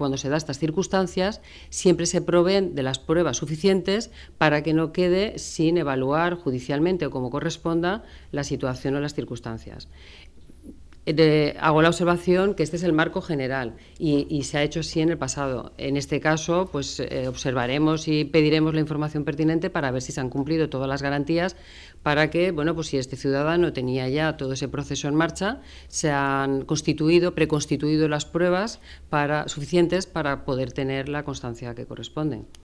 cuando se da estas circunstancias, siempre se proveen de las pruebas suficientes para que no quede sin evaluar judicialmente o como corresponda la situación o las circunstancias. Hago la observación que este es el marco general y se ha hecho así en el pasado. En este caso, pues observaremos y pediremos la información pertinente para ver si se han cumplido todas las garantías para que, bueno, pues si este ciudadano tenía ya todo ese proceso en marcha, se han preconstituido las pruebas suficientes para poder tener la constancia que corresponde.